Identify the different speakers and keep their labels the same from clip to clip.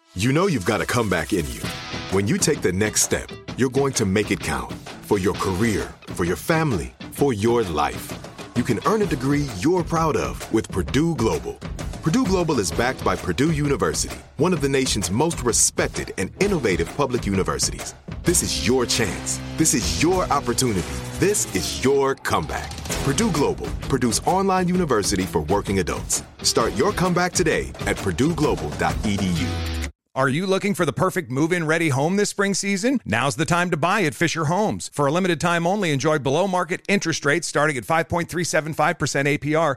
Speaker 1: You know you've got a comeback in you. When you take the next step, you're going to make it count for your career, for your family, for your life. You can earn a degree you're proud of with Purdue Global. Purdue Global is backed by Purdue University, one of the nation's most respected and innovative public universities. This is your chance. This is your opportunity. This is your comeback. Purdue Global, Purdue's online university for working adults. Start your comeback today at purdueglobal.edu.
Speaker 2: Are you looking for the perfect move-in ready home this spring season? Now's the time to buy at Fisher Homes. For a limited time only, enjoy below-market interest rates starting at 5.375% APR,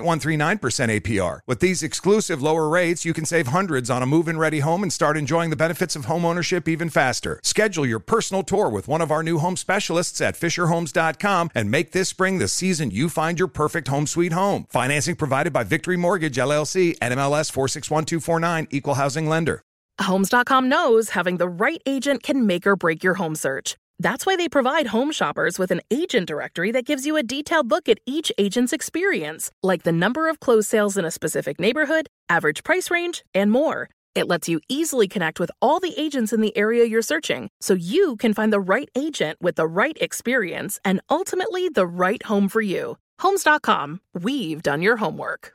Speaker 2: 6.139% APR. With these exclusive lower rates, you can save hundreds on a move-in ready home and start enjoying the benefits of home ownership even faster. Schedule your personal tour with one of our new home specialists at FisherHomes.com and make this spring the season you find your perfect home sweet home. Financing provided by Victory Mortgage, LLC, NMLS 461249, Equal Housing Lender.
Speaker 3: Homes.com knows having the right agent can make or break your home search. That's why they provide home shoppers with an agent directory that gives you a detailed look at each agent's experience, like the number of closed sales in a specific neighborhood, average price range, and more. It lets you easily connect with all the agents in the area you're searching, so you can find the right agent with the right experience and ultimately the right home for you. Homes.com. We've done your homework.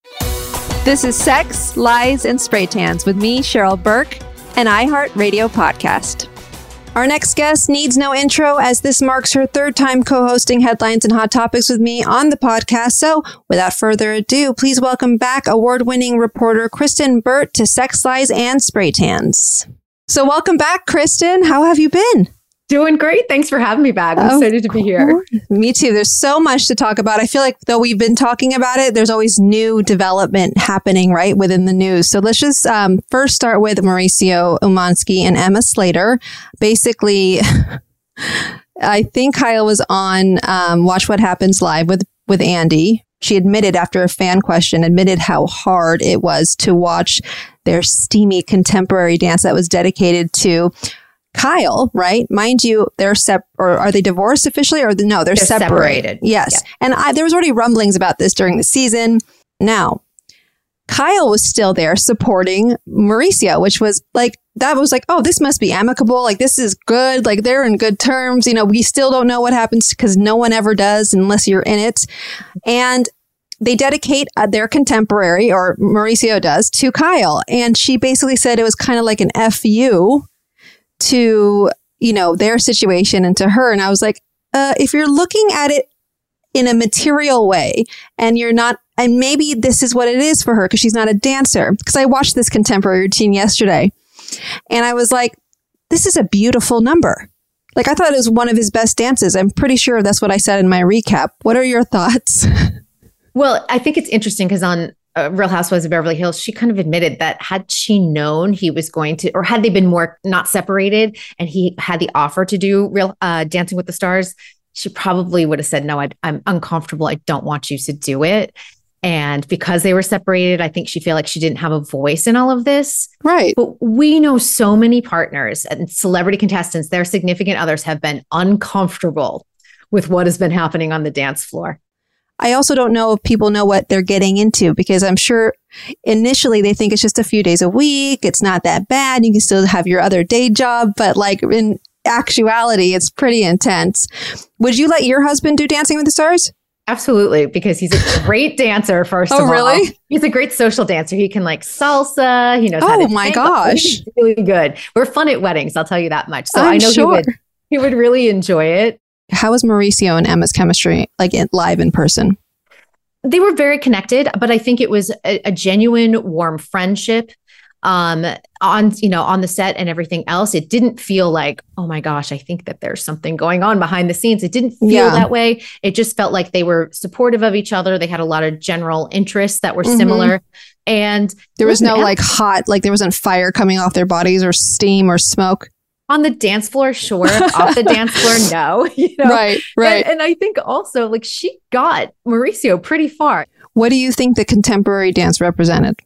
Speaker 4: This is Sex, Lies, and Spray Tans with me, Cheryl Burke, an iHeartRadio podcast. Our next guest needs no intro, as this marks her third time co-hosting Headlines and Hot Topics with me on the podcast. So without further ado, please welcome back award-winning reporter Kristen Burt to Sex, Lies, and Spray Tans. So welcome back, Kristen. How have you been?
Speaker 5: Doing great. Thanks for having me back. I'm excited to be here.
Speaker 4: Me too. There's so much to talk about. I feel like though we've been talking about it, there's always new development happening right within the news. So let's just first start with Mauricio Umansky and Emma Slater. Basically, I think Kyle was on Watch What Happens Live with Andy. She admitted after a fan question, how hard it was to watch their steamy contemporary dance that was dedicated to Kyle, right? Mind you, they're or are they divorced officially? Or no, they're separated. Yes. Yeah. And there was already rumblings about this during the season. Now, Kyle was still there supporting Mauricio, which was like, oh, this must be amicable. Like, this is good. Like, they're in good terms. You know, we still don't know what happens because no one ever does unless you're in it. And they dedicate their contemporary, or Mauricio does, to Kyle. And she basically said it was kind of like an FU to, you know, their situation and to her. And I was like, if you're looking at it in a material way and you're not, and maybe this is what it is for her because she's not a dancer. Because I watched this contemporary routine yesterday and I was like, this is a beautiful number. Like, I thought it was one of his best dances. I'm pretty sure that's what I said in my recap. What are your thoughts?
Speaker 5: Well, I think it's interesting because on Real Housewives of Beverly Hills, she kind of admitted that had she known he was going to, or had they been more not separated and he had the offer to do Real Dancing with the Stars, she probably would have said, no, I'm uncomfortable. I don't want you to do it. And because they were separated, I think she felt like she didn't have a voice in all of this.
Speaker 4: Right.
Speaker 5: But we know so many partners and celebrity contestants, their significant others have been uncomfortable with what has been happening on the dance floor.
Speaker 4: I also don't know if people know what they're getting into, because I'm sure initially they think it's just a few days a week. It's not that bad. You can still have your other day job. But like in actuality, it's pretty intense. Would you let your husband do Dancing with the Stars?
Speaker 5: Absolutely, because he's a great dancer, first of all. Oh, really? He's a great social dancer. He can like salsa. He knows how to
Speaker 4: Oh, my gosh.
Speaker 5: He's really good. We're fun at weddings, I'll tell you that much. So
Speaker 4: I'm
Speaker 5: I know
Speaker 4: sure.
Speaker 5: he would really enjoy it.
Speaker 4: How was Mauricio and Emma's chemistry, like live in person?
Speaker 5: They were very connected, but I think it was a genuine, warm friendship on the set and everything else. It didn't feel like, oh my gosh, I think that there's something going on behind the scenes. It didn't feel that way. It just felt like they were supportive of each other. They had a lot of general interests that were similar. And
Speaker 4: there was no like hot, like there wasn't fire coming off their bodies or steam or smoke.
Speaker 5: On the dance floor, sure. Off the dance floor, no. You know?
Speaker 4: Right.
Speaker 5: And I think also, like, she got Mauricio pretty far.
Speaker 4: What do you think the contemporary dance represented?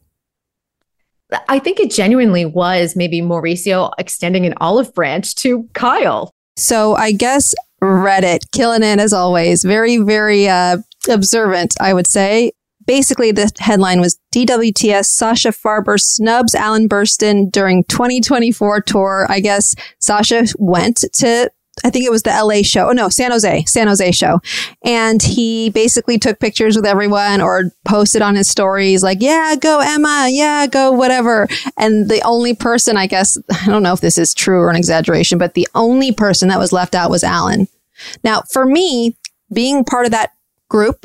Speaker 5: I think it genuinely was maybe Mauricio extending an olive branch to Kyle.
Speaker 4: So I guess Reddit, killing it as always. Very, very observant, I would say. basically the headline was DWTS Sasha Farber snubs Alan Burstyn during 2024 tour. I guess Sasha went to, I think it was the LA show. Oh no, San Jose show. And he basically took pictures with everyone or posted on his stories like, yeah, go Emma. Yeah, go whatever. And the only person, I guess, I don't know if this is true or an exaggeration, but the only person that was left out was Alan. Now, for me, being part of that group,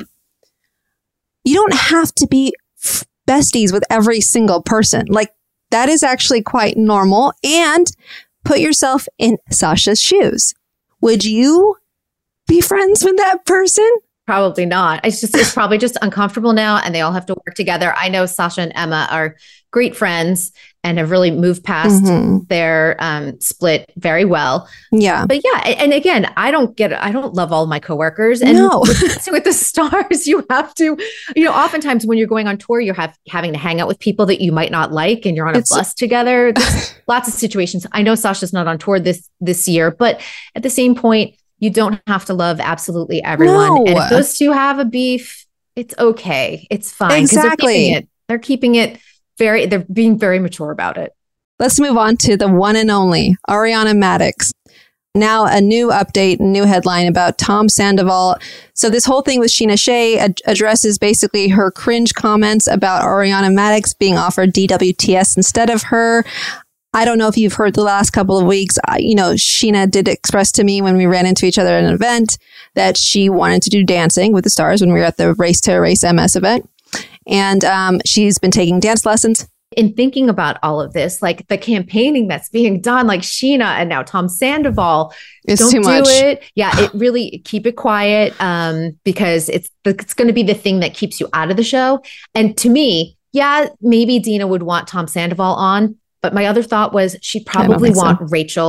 Speaker 4: you don't have to be besties with every single person. Like, that is actually quite normal. And put yourself in Sasha's shoes. Would you be friends with that person?
Speaker 5: Probably not. It's probably just uncomfortable now, and they all have to work together. I know Sasha and Emma are great friends and have really moved past their split very well.
Speaker 4: Yeah.
Speaker 5: But yeah, and again, I don't love all my coworkers. And with the stars, you have to, oftentimes when you're going on tour, you're having to hang out with people that you might not like, and you're on a bus together. There's lots of situations. I know Sasha's not on tour this year, but at the same point, you don't have to love absolutely everyone. No. And if those two have a beef, it's okay. It's fine.
Speaker 4: Exactly.
Speaker 5: They're keeping it they're being very mature about it.
Speaker 4: Let's move on to the one and only Ariana Madix. Now a new update, new headline about Tom Sandoval. So this whole thing with Sheena Shea addresses basically her cringe comments about Ariana Madix being offered DWTS instead of her. I don't know if you've heard the last couple of weeks, Sheena did express to me when we ran into each other at an event that she wanted to do Dancing with the Stars when we were at the Race to Erase MS event. And she's been taking dance lessons.
Speaker 5: In thinking about all of this, like the campaigning that's being done, like Sheena and now Tom Sandoval,
Speaker 4: it's too much.
Speaker 5: It. Yeah, it really keep it quiet because it's going to be the thing that keeps you out of the show. And to me, yeah, maybe Dina would want Tom Sandoval on. But my other thought was she'd probably want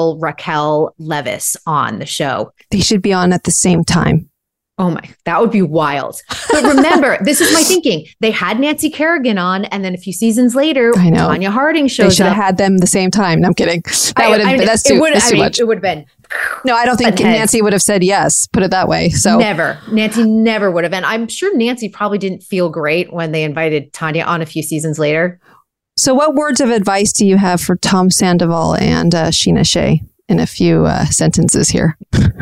Speaker 5: Raquel Leviss on the show.
Speaker 4: They should be on at the same time.
Speaker 5: Oh my, that would be wild. But remember, this is my thinking. They had Nancy Kerrigan on, and then a few seasons later, Tonya Harding shows up.
Speaker 4: They should have had them the same time. No, I'm kidding. That's too much.
Speaker 5: It would have been.
Speaker 4: No, I don't think Nancy would have said yes, put it that way. So
Speaker 5: Nancy never would have. And I'm sure Nancy probably didn't feel great when they invited Tonya on a few seasons later.
Speaker 4: So what words of advice do you have for Tom Sandoval and Sheena Shea in a few sentences here?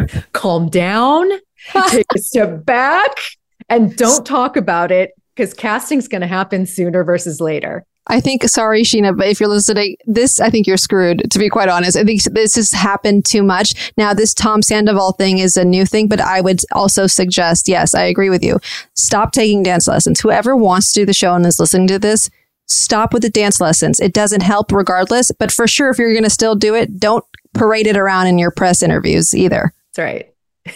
Speaker 5: Calm down. Take a step back and don't talk about it because casting's going to happen sooner versus later.
Speaker 4: I think, sorry, Sheena, but if you're listening, I think you're screwed, to be quite honest. I think this has happened too much. Now, this Tom Sandoval thing is a new thing, but I would also suggest, yes, I agree with you. Stop taking dance lessons. Whoever wants to do the show and is listening to this, stop with the dance lessons. It doesn't help regardless, but for sure, if you're going to still do it, don't parade it around in your press interviews either.
Speaker 5: That's right.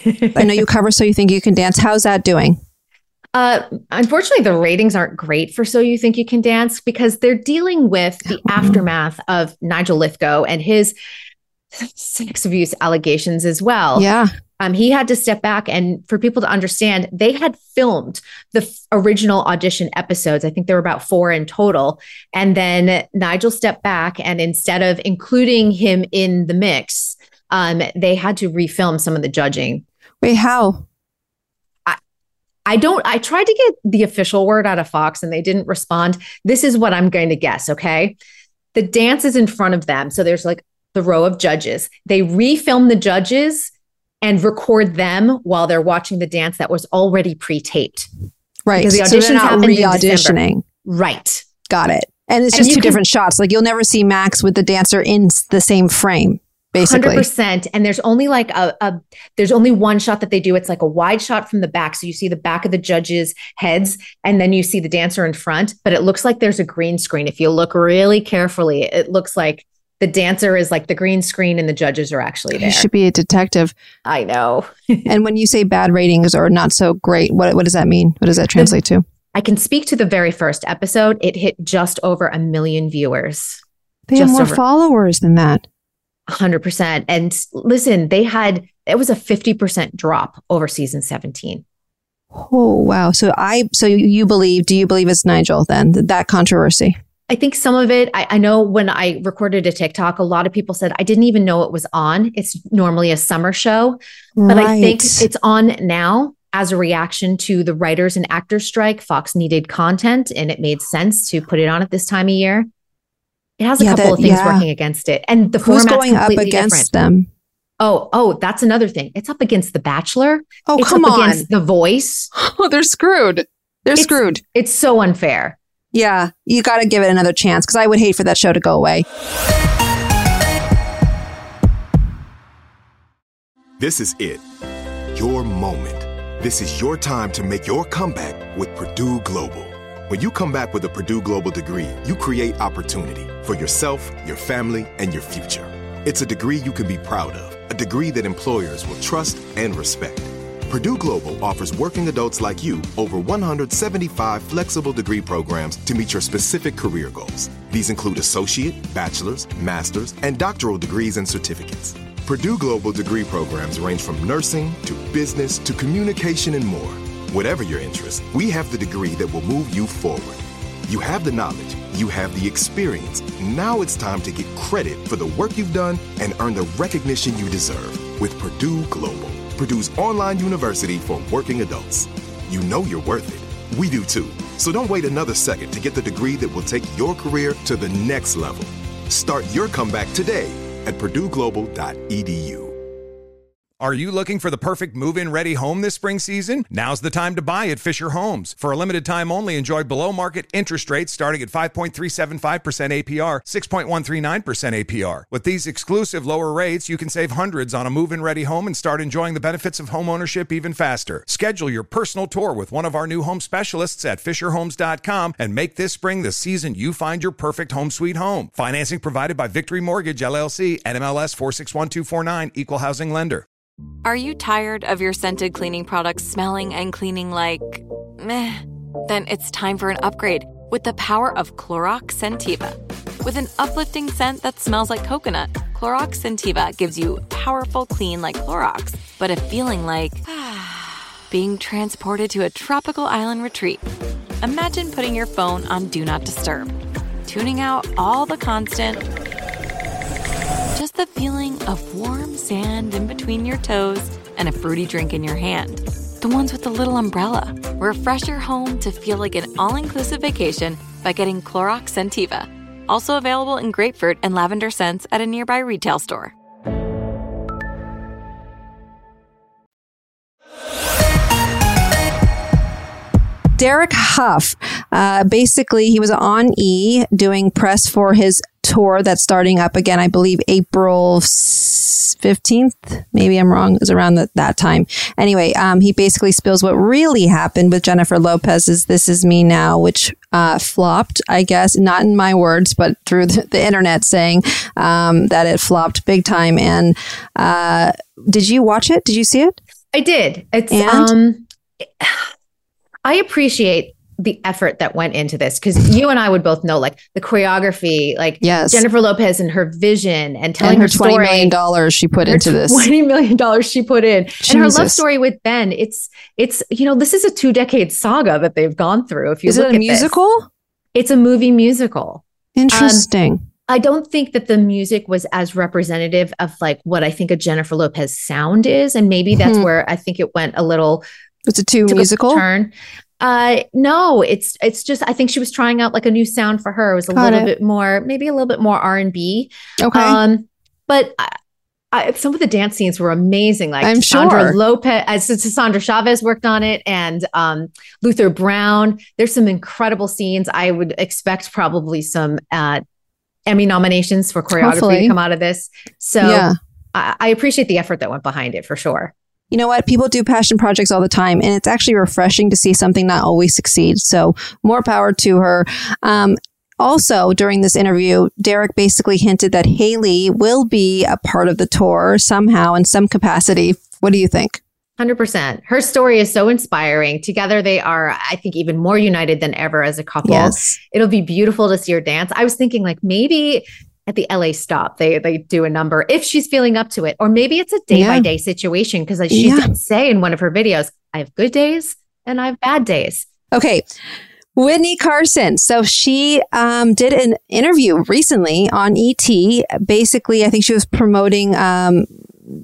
Speaker 4: I know you cover So You Think You Can Dance. How's that doing?
Speaker 5: Unfortunately, the ratings aren't great for So You Think You Can Dance because they're dealing with the aftermath of Nigel Lithgow and his sex abuse allegations as well.
Speaker 4: Yeah.
Speaker 5: He had to step back, and for people to understand, they had filmed the original audition episodes. I think there were about 4 in total. And then Nigel stepped back, and instead of including him in the mix, they had to refilm some of the judging.
Speaker 4: Wait, how?
Speaker 5: I tried to get the official word out of Fox and they didn't respond. This is what I'm going to guess. Okay. The dance is in front of them. So there's like the row of judges. They refilm the judges and record them while they're watching the dance that was already pre-taped.
Speaker 4: Right.
Speaker 5: Because the
Speaker 4: so they're not
Speaker 5: re-auditioning. Right.
Speaker 4: Got it. And it's just two different shots. Like you'll never see Max with the dancer in the same frame. Basically.
Speaker 5: 100%. And there's only like there's only one shot that they do. It's like a wide shot from the back. So you see the back of the judges' heads and then you see the dancer in front, but it looks like there's a green screen. If you look really carefully, it looks like the dancer is like the green screen and the judges are actually there.
Speaker 4: You should be a detective.
Speaker 5: I know.
Speaker 4: And when you say bad ratings or not so great, what does that mean? What does that translate to?
Speaker 5: I can speak to the very first episode. It hit just over 1 million viewers.
Speaker 4: They have more followers than that.
Speaker 5: 100%. And listen, it was a 50% drop over season 17.
Speaker 4: Oh, wow. So you believe, do you believe it's Nigel then, that controversy?
Speaker 5: I think some of it, I know when I recorded a TikTok, a lot of people said, I didn't even know it was on. It's normally a summer show, but I think it's on now. as a reaction to the writers and actors strike, Fox needed content and it made sense to put it on at this time of year. It has a couple of things working against it. And the
Speaker 4: who's
Speaker 5: format's
Speaker 4: going up against them?
Speaker 5: Oh, that's another thing. It's up against The Bachelor.
Speaker 4: Oh,
Speaker 5: it's
Speaker 4: come
Speaker 5: up
Speaker 4: on.
Speaker 5: against The Voice.
Speaker 4: Oh, they're screwed. They're screwed.
Speaker 5: It's so unfair.
Speaker 4: Yeah, you got to give it another chance because I would hate for that show to go away.
Speaker 1: This is it. Your moment. This is your time to make your comeback with Purdue Global. When you come back with a Purdue Global degree, you create opportunity for yourself, your family, and your future. It's a degree you can be proud of, a degree that employers will trust and respect. Purdue Global offers working adults like you over 175 flexible degree programs to meet your specific career goals. These include associate, bachelor's, master's, and doctoral degrees and certificates. Purdue Global degree programs range from nursing to business to communication and more. Whatever your interest, we have the degree that will move you forward. You have the knowledge, you have the experience. Now it's time to get credit for the work you've done and earn the recognition you deserve with Purdue Global, Purdue's online university for working adults. You know you're worth it. We do too. So don't wait another second to get the degree that will take your career to the next level. Start your comeback today at purdueglobal.edu.
Speaker 2: Are you looking for the perfect move-in ready home this spring season? Now's the time to buy at Fisher Homes. For a limited time only, enjoy below-market interest rates starting at 5.375% APR, 6.139% APR. With these exclusive lower rates, you can save hundreds on a move-in ready home and start enjoying the benefits of homeownership even faster. Schedule your personal tour with one of our new home specialists at FisherHomes.com and make this spring the season you find your perfect home sweet home. Financing provided by Victory Mortgage, LLC, NMLS 461249, Equal Housing Lender.
Speaker 6: Are you tired of your scented cleaning products smelling and cleaning like meh? Then it's time for an upgrade with the power of Clorox Scentiva. With an uplifting scent that smells like coconut, Clorox Scentiva gives you powerful clean like Clorox, but a feeling like being transported to a tropical island retreat. Imagine putting your phone on Do Not Disturb, tuning out all the constant, just the feeling of warm sand in between your toes and a fruity drink in your hand. The ones with the little umbrella. Refresh your home to feel like an all-inclusive vacation by getting Clorox Scentiva. Also available in grapefruit and lavender scents at a nearby retail store.
Speaker 4: Derek Hough, basically he was on E! doing press for his tour that's starting up again, I believe April 15th. Maybe I'm wrong. It was around that time. Anyway, he basically spills what really happened with Jennifer Lopez's This Is Me Now, which flopped, I guess, not in my words, but through the internet saying that it flopped big time. And did you watch it? Did you see it?
Speaker 5: I did. It's I appreciate the effort that went into this because you and I would both know, like the choreography, like Jennifer Lopez and her vision and telling her story.
Speaker 4: $20 million she put into this.
Speaker 5: $20 million she put in. Jesus. And her love story with Ben. It's this is a 2-decade saga that they've gone through. If you look at
Speaker 4: it a musical?
Speaker 5: It's a movie musical.
Speaker 4: Interesting.
Speaker 5: I don't think that the music was as representative of like what I think a Jennifer Lopez sound is. And maybe that's where I think it went a little.
Speaker 4: Was it too musical?
Speaker 5: Turn. No, it's just, I think she was trying out like a new sound for her. It was maybe a little bit more R&B.
Speaker 4: Okay.
Speaker 5: But some of the dance scenes were amazing. Like
Speaker 4: I'm
Speaker 5: Sandra
Speaker 4: sure.
Speaker 5: Lopez, Sandra Chavez worked on it, and Luther Brown. There's some incredible scenes. I would expect probably some Emmy nominations for choreography to come out of this. So I appreciate the effort that went behind it for sure.
Speaker 4: You know what? People do passion projects all the time, and it's actually refreshing to see something not always succeed. So more power to her. Also, during this interview, Derek basically hinted that Hailey will be a part of the tour somehow in some capacity. What do you think?
Speaker 5: 100%. Her story is so inspiring. Together, they are, I think, even more united than ever as a couple.
Speaker 4: Yes.
Speaker 5: It'll be beautiful to see her dance. I was thinking like maybe at the LA stop, they do a number if she's feeling up to it. Or maybe it's a day-by-day situation because she did say in one of her videos, I have good days and I have bad days.
Speaker 4: Okay. Whitney Carson. So she did an interview recently on ET. Basically, I think she was promoting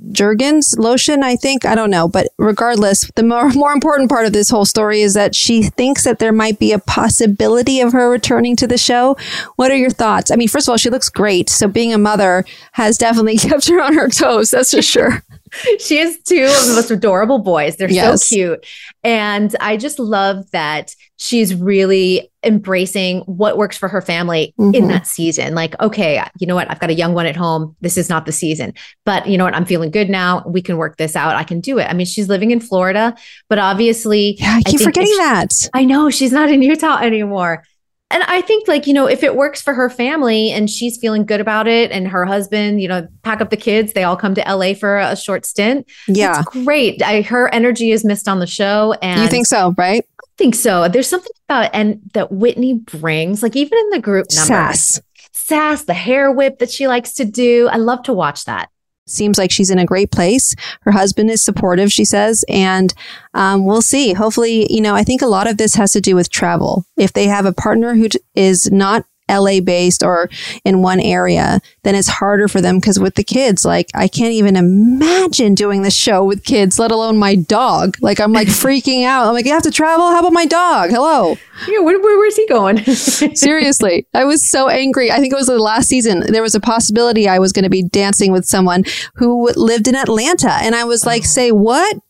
Speaker 4: Jergens lotion, I think. I don't know. But regardless, the more important part of this whole story is that she thinks that there might be a possibility of her returning to the show. What are your thoughts? I mean, first of all, she looks great. So being a mother has definitely kept her on her toes. That's for sure.
Speaker 5: She has two of the most adorable boys. They're so cute. And I just love that she's really embracing what works for her family in that season. Like, okay, you know what? I've got a young one at home. This is not the season, but you know what? I'm feeling good now. We can work this out. I can do it. I mean, she's living in Florida, but obviously,
Speaker 4: yeah, I keep forgetting that.
Speaker 5: I know she's not in Utah anymore. And I think like, you know, if it works for her family and she's feeling good about it and her husband, you know, pack up the kids, they all come to LA for a short stint. Yeah. It's great. Her energy is missed on the show. And
Speaker 4: you think so, right?
Speaker 5: I think so. There's something about, and that Whitney brings, like even in the group number, sass, the hair whip that she likes to do. I love to watch that.
Speaker 4: Seems like she's in a great place. Her husband is supportive, she says, and we'll see. Hopefully, you know, I think a lot of this has to do with travel. If they have a partner who is not LA based or in one area, then it's harder for them because with the kids, like I can't even imagine doing the show with kids, let alone my dog. Like I'm like freaking out. I'm like, you have to travel? How about my dog? Hello.
Speaker 5: Yeah, where's he going?
Speaker 4: Seriously. I was so angry. I think it was the last season. There was a possibility I was going to be dancing with someone who lived in Atlanta. And I was like, say what?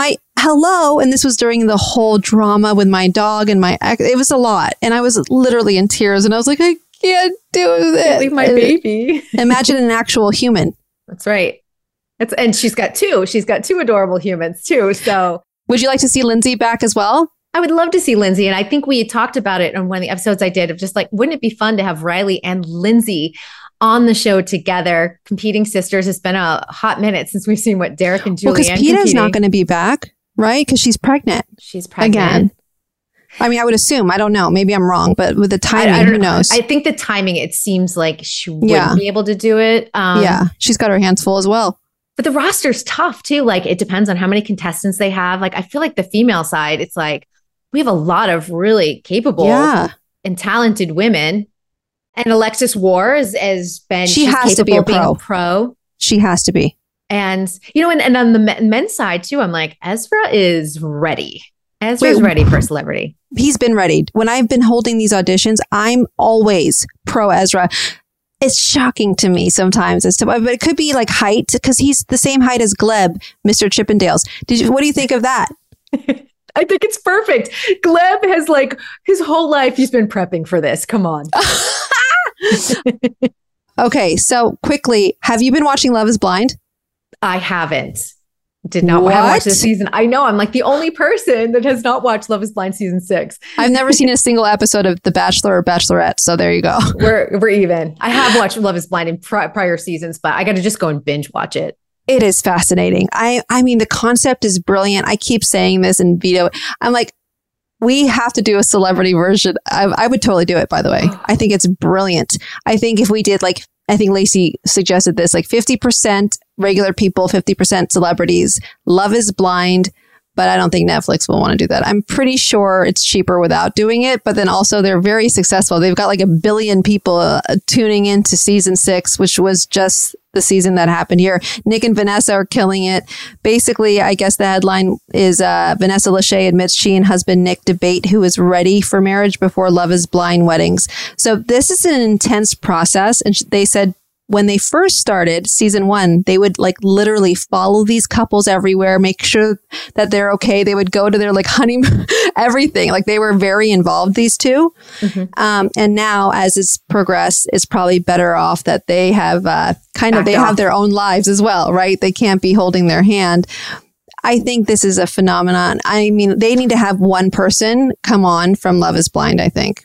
Speaker 4: Hello. And this was during the whole drama with my dog and my ex. It was a lot. And I was literally in tears. And I was like, I can't do this.
Speaker 5: Leave my baby.
Speaker 4: Imagine an actual human.
Speaker 5: That's right. And she's got two. She's got two adorable humans too. So
Speaker 4: would you like to see Lindsay back as well?
Speaker 5: I would love to see Lindsay. And I think we had talked about it on one of the episodes I did of just like, wouldn't it be fun to have Riley and Lindsay on the show together, competing sisters? It's been a hot minute since we've seen what Derek and Julianne
Speaker 4: because Peta's not going to be back, right? Because she's pregnant.
Speaker 5: She's pregnant.
Speaker 4: Again. I mean, I would assume. I don't know. Maybe I'm wrong. But with the timing, who knows?
Speaker 5: I think the timing, it seems like she wouldn't be able to do it.
Speaker 4: Yeah. She's got her hands full as well.
Speaker 5: But the roster's tough too. Like it depends on how many contestants they have. Like I feel like the female side, it's like we have a lot of really capable and talented women. And Alexis War has been,
Speaker 4: she has to be a
Speaker 5: pro.
Speaker 4: She has to be.
Speaker 5: And, you know, and on the men's side too, I'm like, Ezra is ready. Ezra's ready for celebrity.
Speaker 4: He's been ready. When I've been holding these auditions, I'm always pro Ezra. It's shocking to me sometimes as to, but it could be like height because he's the same height as Gleb, Mr. Chippendales. What do you think of that?
Speaker 5: I think it's perfect. Gleb has like his whole life, he's been prepping for this. Come on.
Speaker 4: Okay, so quickly, have you been watching Love is Blind?
Speaker 5: I haven't. Did not watch this season. I know I'm like the only person that has not watched Love is Blind season 6.
Speaker 4: I've never seen a single episode of The Bachelor or Bachelorette, so there you go.
Speaker 5: We're even. I have watched Love is Blind in prior seasons, but I got to just go and binge watch it.
Speaker 4: It is fascinating. I mean, the concept is brilliant. I keep saying this in Vito. I'm like, we have to do a celebrity version. I would totally do it, by the way. I think it's brilliant. I think if we did like, I think Lacey suggested this, like 50% regular people, 50% celebrities. Love is Blind, but I don't think Netflix will want to do that. I'm pretty sure it's cheaper without doing it, but then also they're very successful. They've got like 1 billion people tuning into season 6, which was just the season that happened here. Nick and Vanessa are killing it. Basically, I guess the headline is Vanessa Lachey admits she and husband Nick debate who is ready for marriage before Love is Blind weddings. So this is an intense process. And they said when they first started season 1, they would like literally follow these couples everywhere, make sure that they're okay. They would go to their like honeymoon, everything. Like they were very involved, these two. Mm-hmm. And now as it's progressed, it's probably better off that they have have their own lives as well, right? They can't be holding their hand. I think this is a phenomenon. I mean, they need to have one person come on from Love is Blind, I think.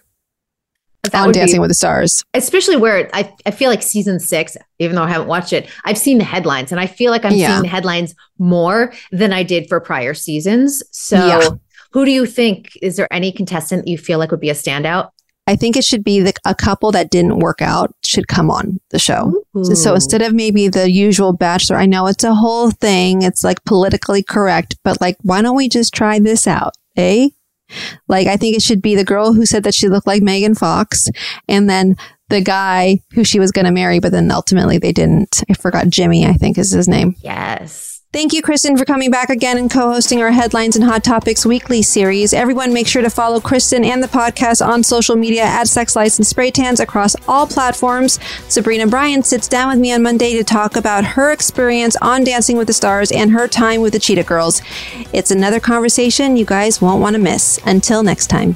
Speaker 5: That
Speaker 4: on Dancing with the Stars.
Speaker 5: Especially where I feel like season 6, even though I haven't watched it, I've seen the headlines and I feel like I'm seeing the headlines more than I did for prior seasons. So who do you think, is there any contestant you feel like would be a standout?
Speaker 4: I think it should be a couple that didn't work out should come on the show. So instead of maybe the usual Bachelor, I know it's a whole thing. It's like politically correct, but like, why don't we just try this out? Like, I think it should be the girl who said that she looked like Megan Fox, and then the guy who she was going to marry, but then ultimately they didn't. I forgot. Jimmy, I think is his name.
Speaker 5: Yes.
Speaker 4: Thank you, Kristen, for coming back again and co-hosting our Headlines and Hot Topics weekly series. Everyone make sure to follow Kristen and the podcast on social media at Sex License Spray Tans across all platforms. Sabrina Bryan sits down with me on Monday to talk about her experience on Dancing with the Stars and her time with the Cheetah Girls. It's another conversation you guys won't want to miss. Until next time.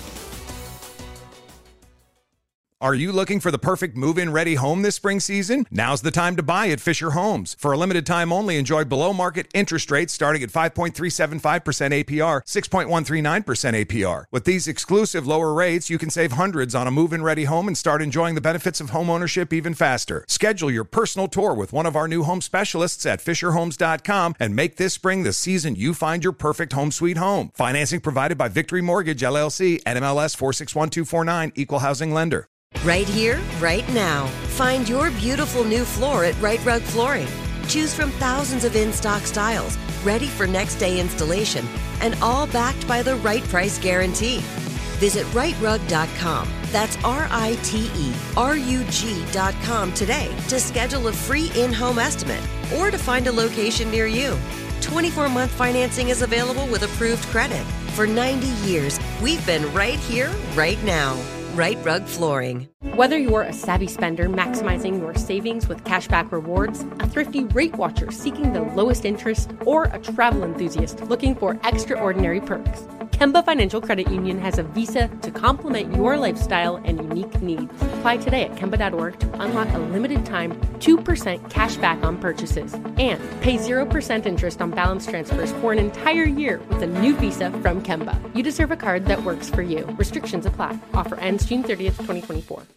Speaker 2: Are you looking for the perfect move-in ready home this spring season? Now's the time to buy at Fisher Homes. For a limited time only, enjoy below-market interest rates starting at 5.375% APR, 6.139% APR. With these exclusive lower rates, you can save hundreds on a move-in ready home and start enjoying the benefits of home ownership even faster. Schedule your personal tour with one of our new home specialists at FisherHomes.com and make this spring the season you find your perfect home sweet home. Financing provided by Victory Mortgage, LLC, NMLS 461249, Equal Housing Lender.
Speaker 7: Right here, right now. Find your beautiful new floor at Right Rug Flooring. Choose from thousands of in-stock styles, ready for next day installation, and all backed by the right price guarantee. Visit rightrug.com. That's RITERUG.com today to schedule a free in-home estimate or to find a location near you. 24-month financing is available with approved credit. For 90 years, we've been right here, right now. Right Rug Flooring.
Speaker 8: Whether you're a savvy spender maximizing your savings with cashback rewards, a thrifty rate watcher seeking the lowest interest, or a travel enthusiast looking for extraordinary perks, Kemba Financial Credit Union has a visa to complement your lifestyle and unique needs. Apply today at Kemba.org to unlock a limited time 2% cash back on purchases and pay 0% interest on balance transfers for an entire year with a new visa from Kemba. You deserve a card that works for you. Restrictions apply. Offer ends June 30th, 2024.